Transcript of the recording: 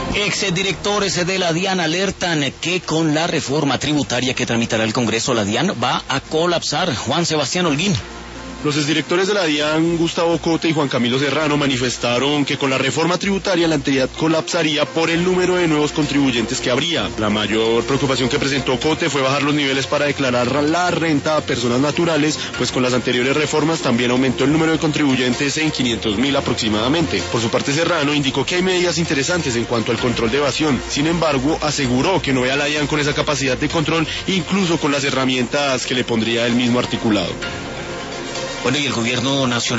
Exdirectores de la DIAN alertan que con la reforma tributaria que tramitará el Congreso, la DIAN va a colapsar. Juan Sebastián Holguín. Los exdirectores de la DIAN, Gustavo Cote y Juan Camilo Serrano, manifestaron que con la reforma tributaria la entidad colapsaría por el número de nuevos contribuyentes que habría. La mayor preocupación que presentó Cote fue bajar los niveles para declarar la renta a personas naturales, pues con las anteriores reformas también aumentó el número de contribuyentes en 500.000 aproximadamente. Por su parte, Serrano indicó que hay medidas interesantes en cuanto al control de evasión. Sin embargo, aseguró que no ve a la DIAN con esa capacidad de control, incluso con las herramientas que le pondría el mismo articulado. Bueno, y el gobierno nacional